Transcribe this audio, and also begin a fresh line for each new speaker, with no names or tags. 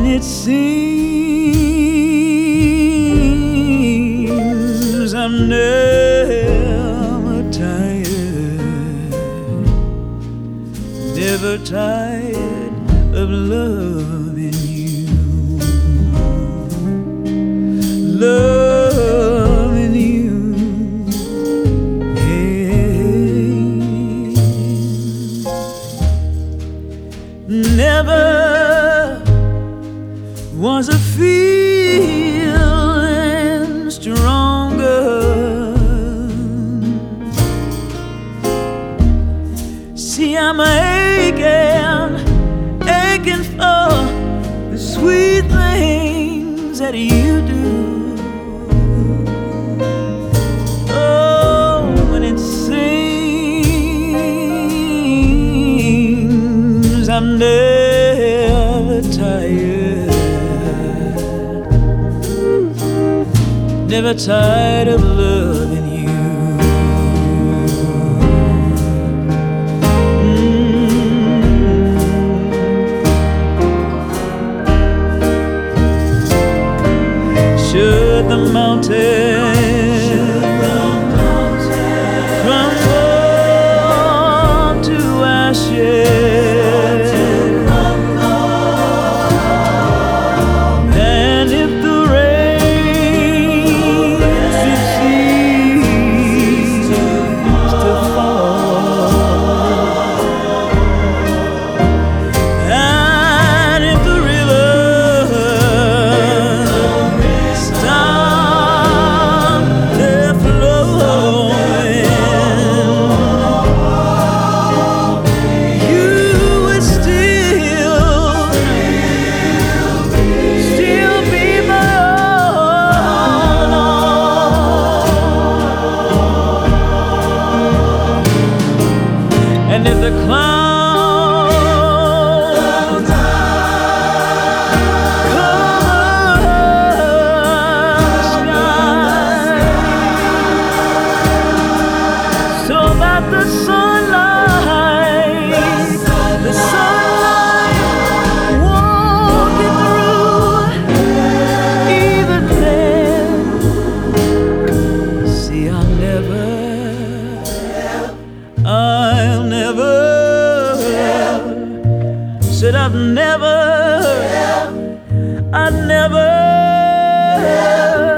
it seems I'm never tired, never tired of loving you, loving you. Hey, never was a feeling stronger. See, I'm aching for the sweet things that you do. Oh, and it seems I'm never tired, never tired of loving you. Should the mountains crumble to ashes, and if the rain should cease to fall, and if the river stop their flowing, you would still be my all. And if the clouds cover so that the sunlight won't get through, even then, see, I'll never said I've never